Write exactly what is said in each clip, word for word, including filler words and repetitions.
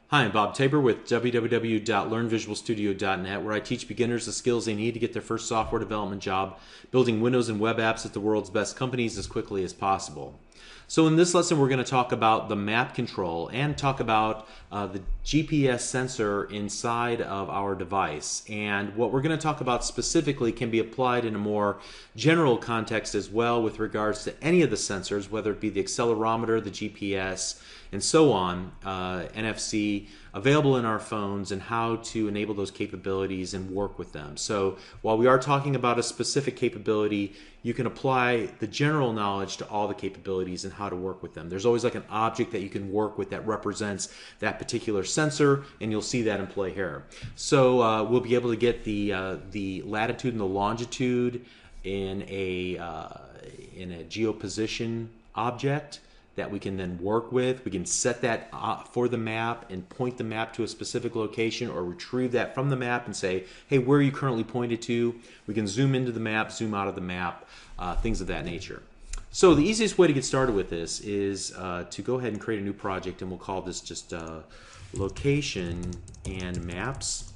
Hi, I'm Bob Tabor with w w w dot learn visual studio dot net, where I teach beginners the skills they need to get their first software development job building Windows and web apps at the world's best companies as quickly as possible. So in this lesson, we're going to talk about the map control and talk about uh, the G P S sensor inside of our device. And what we're going to talk about specifically can be applied in a more general context as well with regards to any of the sensors, whether it be the accelerometer, the G P S, and so on, uh, N F C, available in our phones, and how to enable those capabilities and work with them. So while we are talking about a specific capability, you can apply the general knowledge to all the capabilities and how to work with them. There's always like an object that you can work with that represents that particular sensor, and you'll see that in play here. So uh, we'll be able to get the uh, the latitude and the longitude in a uh, in a geoposition object that we can then work with. We can set that uh, for the map and point the map to a specific location, or retrieve that from the map and say, hey, where are you currently pointed to? We can zoom into the map, zoom out of the map, uh, things of that nature. So the easiest way to get started with this is uh, to go ahead and create a new project, and we'll call this just uh, location and maps.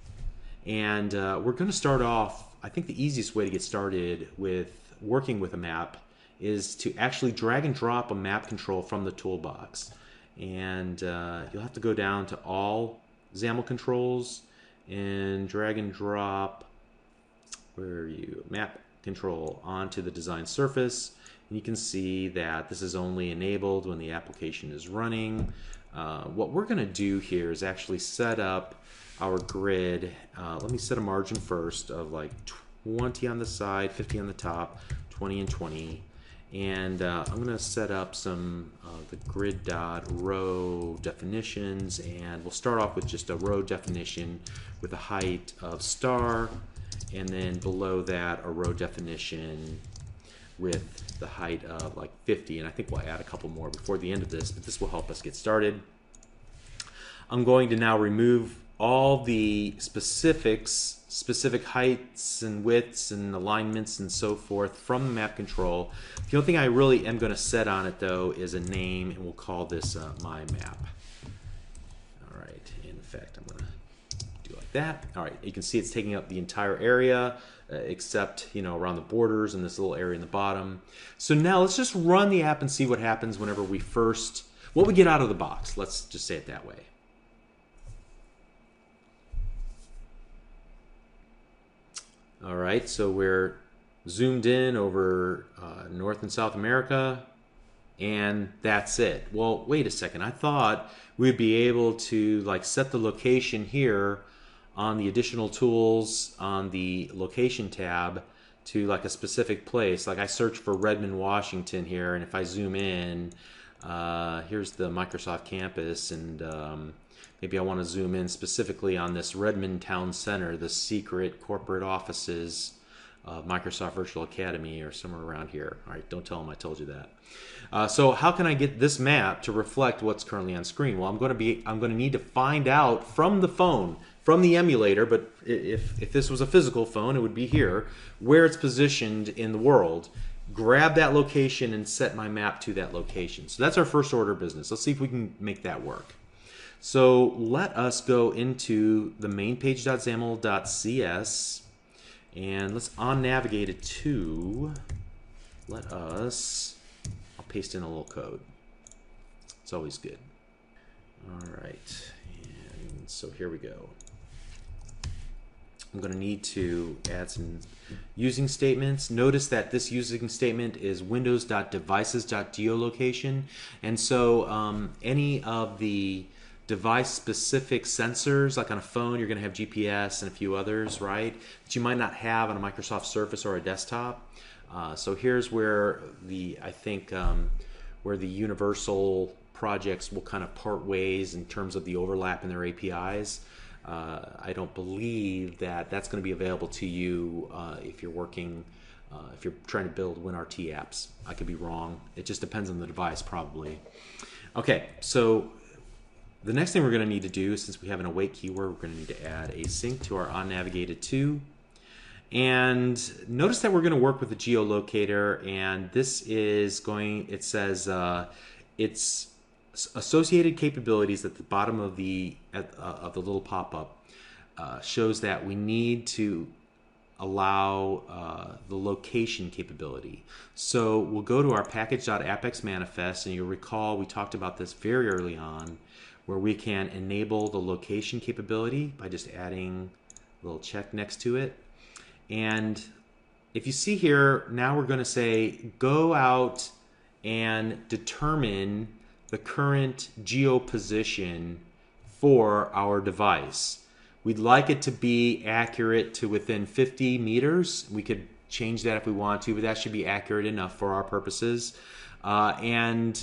And uh, we're going to start off, I think the easiest way to get started with working with a map is to actually drag and drop a map control from the toolbox. And uh, you'll have to go down to all XAML controls and drag and drop, where are you, map control onto the design surface. And you can see that this is only enabled when the application is running. Uh, what we're going to do here is actually set up our grid. Uh, let me set a margin first of like twenty on the side, fifty on the top, twenty and twenty. And uh, I'm going to set up some uh, the grid dot row definitions, and we'll start off with just a row definition with a height of star, and then below that a row definition with the height of like fifty, and I think we'll add a couple more before the end of this, but this will help us get started. I'm going to now remove all the specifics, specific heights and widths and alignments and so forth from the map control. The only thing I really am going to set on it though is a name, and we'll call this uh, my map. All right, in fact I'm going to do like that. All right, you can see it's taking up the entire area uh, except, you know, around the borders and this little area in the bottom. So now let's just run the app and see what happens whenever we first, what we get out of the box. Let's just say it that way. All right, so we're zoomed in over uh, North and South America, and that's it. Well, wait a second. I thought we'd be able to like set the location here on the additional tools on the location tab to like a specific place. Like I search for Redmond, Washington here, and if I zoom in, uh, here's the Microsoft campus, and um, maybe I want to zoom in specifically on this Redmond Town Center, the secret corporate offices of Microsoft Virtual Academy, or somewhere around here. All right, don't tell them I told you that. Uh, so how can I get this map to reflect what's currently on screen? Well, I'm going to be I'm going to need to find out from the phone, from the emulator, but if if this was a physical phone, it would be here, where it's positioned in the world. Grab that location and set my map to that location. So that's our first order of business. Let's see if we can make that work. So let us go into the main page dot xaml dot c s, and let's on navigate it to, let us, I'll paste in a little code. It's always good. All right, and so here we go. I'm going to need to add some using statements. Notice that this using statement is windows dot devices dot geolocation, and so um, any of the device-specific sensors, like on a phone, you're going to have G P S and a few others, right? That you might not have on a Microsoft Surface or a desktop. Uh, so here's where the, I think, um, where the universal projects will kind of part ways in terms of the overlap in their A P Is. Uh, I don't believe that that's going to be available to you uh, if you're working, uh, if you're trying to build WinRT apps. I could be wrong. It just depends on the device, probably. Okay, so the next thing we're going to need to do, since we have an await keyword, we're going to need to add async to our onNavigated to. And notice that we're going to work with the geolocator, and this is going, it says uh, it's associated capabilities at the bottom of the at, uh, of the little pop-up uh, shows that we need to allow uh, the location capability. So we'll go to our package.apex manifest, and you'll recall we talked about this very early on, where we can enable the location capability by just adding a little check next to it. And if you see here, now we're going to say go out and determine the current geoposition for our device. We'd like it to be accurate to within fifty meters. We could change that if we want to, but that should be accurate enough for our purposes. Uh, and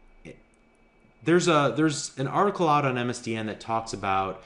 there's a there's an article out on M S D N that talks about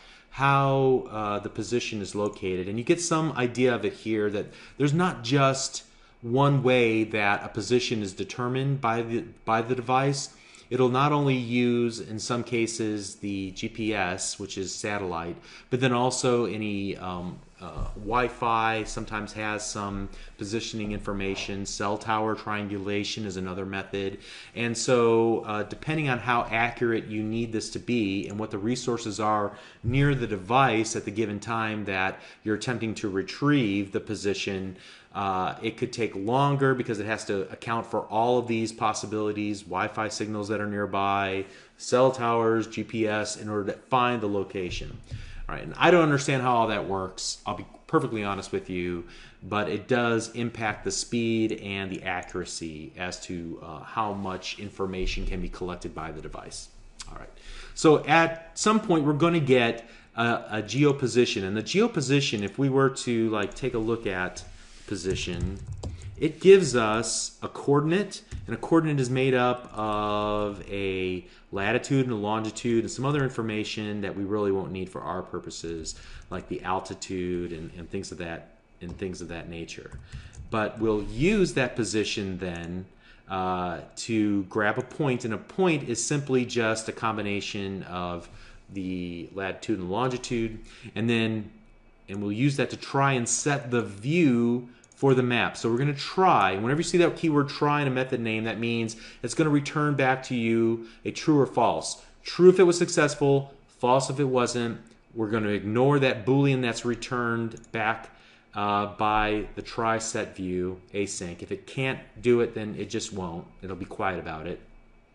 how uh, the position is located, and you get some idea of it here, that there's not just one way that a position is determined by the by the device. It'll not only use, in some cases, the G P S, which is satellite, but then also any um, uh, Wi-Fi sometimes has some positioning information. Cell tower triangulation is another method. And so uh, depending on how accurate you need this to be and what the resources are near the device at the given time that you're attempting to retrieve the position, Uh, it could take longer because it has to account for all of these possibilities, Wi-Fi signals that are nearby, cell towers, G P S, in order to find the location. All right, and I don't understand how all that works, I'll be perfectly honest with you, but it does impact the speed and the accuracy as to uh, how much information can be collected by the device. All right, so at some point we're going to get a, a geoposition, and the geoposition, if we were to like take a look at position, it gives us a coordinate, and a coordinate is made up of a latitude and a longitude and some other information that we really won't need for our purposes, like the altitude and, and things of that and things of that nature. But we'll use that position then uh, to grab a point, and a point is simply just a combination of the latitude and longitude, and then and we'll use that to try and set the view for the map. So we're going to try, and whenever you see that keyword try in a method name, that means it's going to return back to you a true or false. True if it was successful, false if it wasn't. We're going to ignore that Boolean that's returned back uh, by the try set view async. If it can't do it, then it just won't. It'll be quiet about it.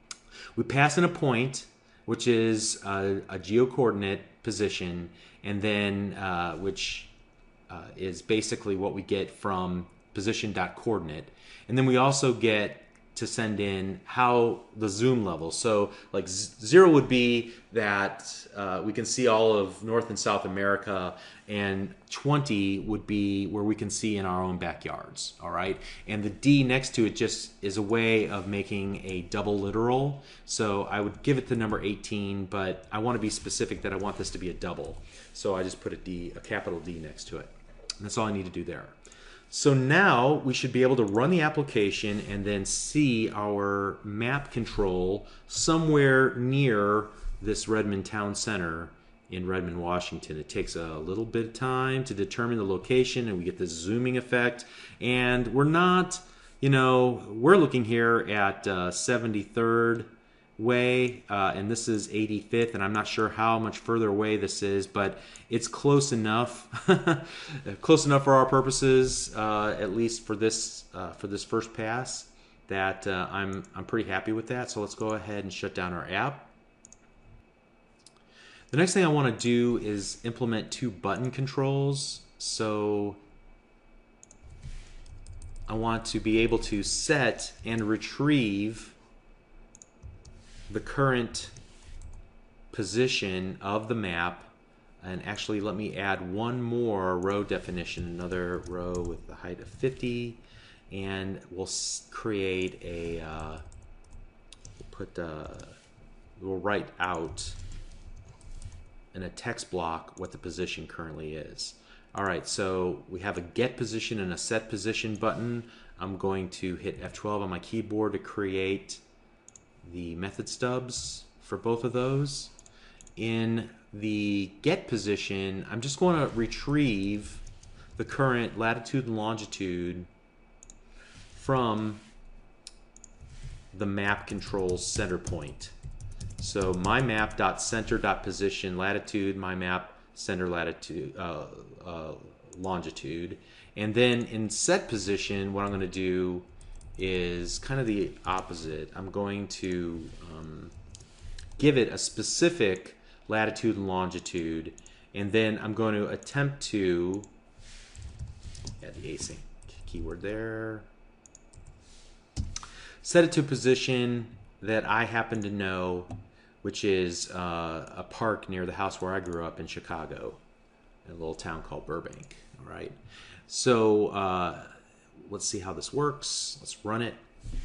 We pass in a point, which is a, a geocoordinate position, and then uh, which uh, is basically what we get from position.coordinate. And then we also get to send in how the zoom level. So like zero would be that uh, we can see all of North and South America, and twenty would be where we can see in our own backyards, all right? And the D next to it just is a way of making a double literal. So I would give it the number eighteen, but I want to be specific that I want this to be a double. So I just put a D, a capital D next to it. And that's all I need to do there. So now we should be able to run the application and then see our map control somewhere near this Redmond Town Center in Redmond, Washington. It takes a little bit of time to determine the location, and we get this zooming effect. And we're not, you know, we're looking here at uh, seventy-third way, uh, and this is eighty-fifth, and I'm not sure how much further away this is, but it's close enough, close enough for our purposes, uh, at least for this uh, for this first pass, that uh, I'm I'm pretty happy with that. So let's go ahead and shut down our app. The next thing I want to do is implement two button controls. So I want to be able to set and retrieve the current position of the map. And actually, let me add one more row definition, another row with the height of fifty, and we'll create a, uh, we'll put, uh, we'll write out in a text block what the position currently is. All right, so we have a get position and a set position button. I'm going to hit F twelve on my keyboard to create the method stubs for both of those. In the get position, I'm just going to retrieve the current latitude and longitude from the map controls center point. So my map dot center dot position latitude, my map center latitude, uh, uh, longitude. And then in set position, what I'm going to do is kind of the opposite. I'm going to um, give it a specific latitude and longitude, and then I'm going to attempt to add the async keyword there. Set it to a position that I happen to know, which is uh, a park near the house where I grew up in Chicago, in a little town called Burbank. All right. So uh, let's see how this works. Let's run it.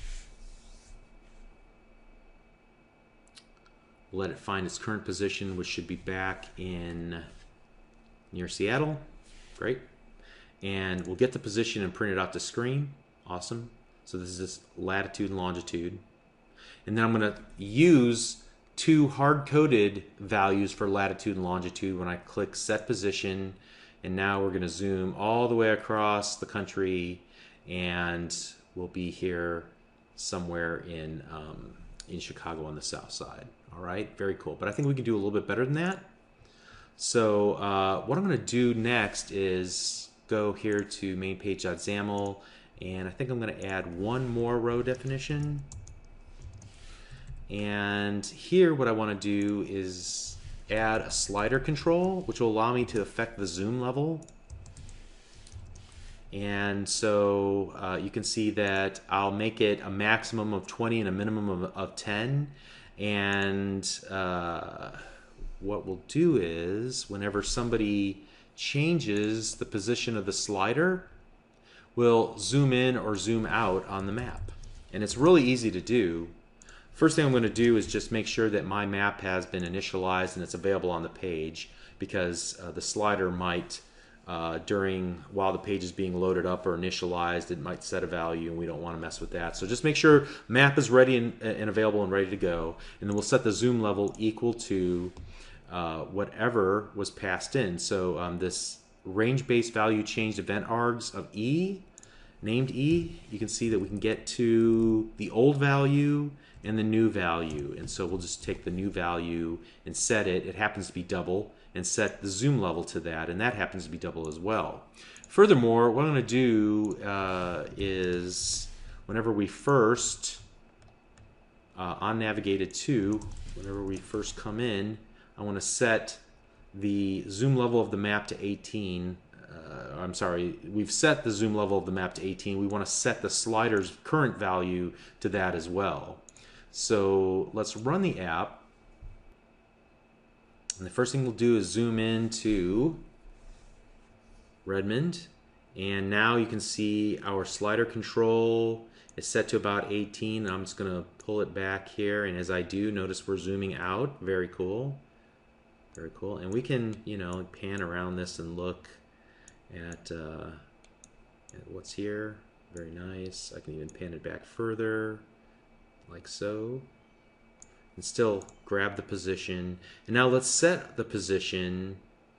Let it find its current position, which should be back in near Seattle. Great. And we'll get the position and print it out to screen. Awesome. So this is this latitude and longitude. And then I'm going to use two hard-coded values for latitude and longitude when I click set position. And now we're going to zoom all the way across the country, and we'll be here somewhere in, um, in Chicago on the south side. All right, very cool. But I think we can do a little bit better than that. So uh, what I'm going to do next is go here to main page dot xaml, and I think I'm going to add one more row definition. And here what I want to do is add a slider control, which will allow me to affect the zoom level. And so uh, you can see that I'll make it a maximum of twenty and a minimum of, of ten. And uh, what we'll do is whenever somebody changes the position of the slider, we'll zoom in or zoom out on the map. And it's really easy to do. First thing I'm going to do is just make sure that my map has been initialized and it's available on the page, because uh, the slider might, uh, during while the page is being loaded up or initialized, it might set a value, and we don't want to mess with that. So just make sure map is ready and, and available and ready to go, and then we'll set the zoom level equal to uh, whatever was passed in. So um, this range-based value changed event args of E, named E, you can see that we can get to the old value and the new value. And so we'll just take the new value and set it. It happens to be double, and set the zoom level to that, and that happens to be double as well. Furthermore, what I'm going to do uh, is whenever we first uh, on navigated to, whenever we first come in, I want to set the zoom level of the map to eighteen. Uh, I'm sorry, we've set the zoom level of the map to eighteen. We want to set the slider's current value to that as well. So let's run the app. And the first thing we'll do is zoom into Redmond. And now you can see our slider control is set to about eighteen. I'm just going to pull it back here. And as I do, notice we're zooming out. Very cool. Very cool. And we can, you know, pan around this and look at, uh, at what's here. Very nice. I can even pan it back further, like so. And still grab the position. And now let's set the position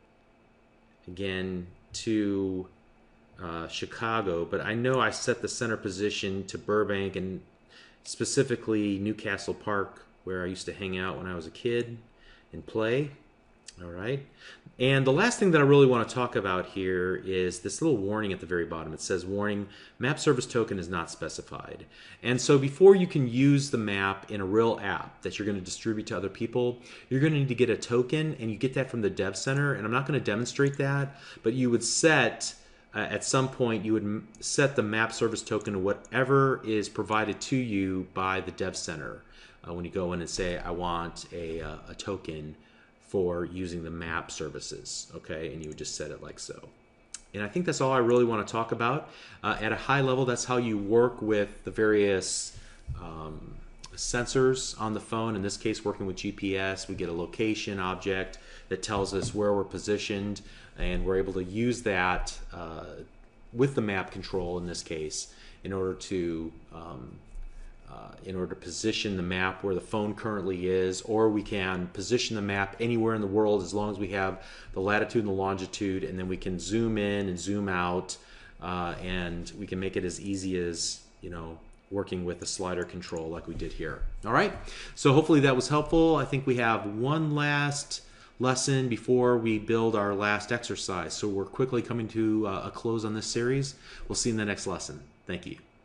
again to uh, Chicago, but I know I set the center position to Burbank, and specifically Newcastle Park, where I used to hang out when I was a kid and play. All right. And the last thing that I really want to talk about here is this little warning at the very bottom. It says, warning, map service token is not specified. And so before you can use the map in a real app that you're going to distribute to other people, you're going to need to get a token, and you get that from the Dev Center. And I'm not going to demonstrate that, but you would set, uh, at some point, you would set the map service token to whatever is provided to you by the Dev Center. Uh, when you go in and say, I want a, uh, a token for using the map services, okay? And you would just set it like so. And I think that's all I really want to talk about. Uh, at a high level, that's how you work with the various um, sensors on the phone. In this case, working with G P S, we get a location object that tells us where we're positioned, and we're able to use that uh, with the map control in this case in order to um, Uh, in order to position the map where the phone currently is, or we can position the map anywhere in the world as long as we have the latitude and the longitude, and then we can zoom in and zoom out, uh, and we can make it as easy as, you know, working with the slider control like we did here. All right, so hopefully that was helpful. I think we have one last lesson before we build our last exercise. So we're quickly coming to uh, a close on this series. We'll see you in the next lesson. Thank you.